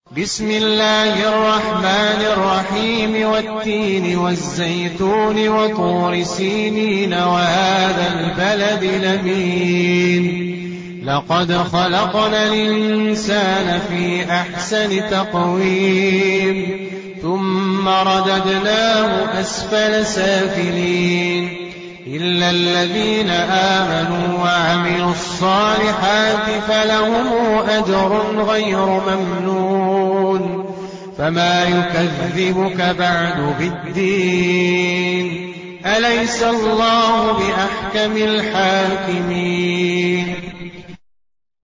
بسم الله الرحمن الرحيم والتين والزيتون وطور سينين وهذا البلد الأمين لقد خلقنا الإنسان في أحسن تقويم ثم رددناه أسفل سافلين إلا الذين آمنوا وعملوا الصالحات فلهم أجر غير ممنون فما يكذبك بعد بالدين أليس الله بأحكم الحاكمين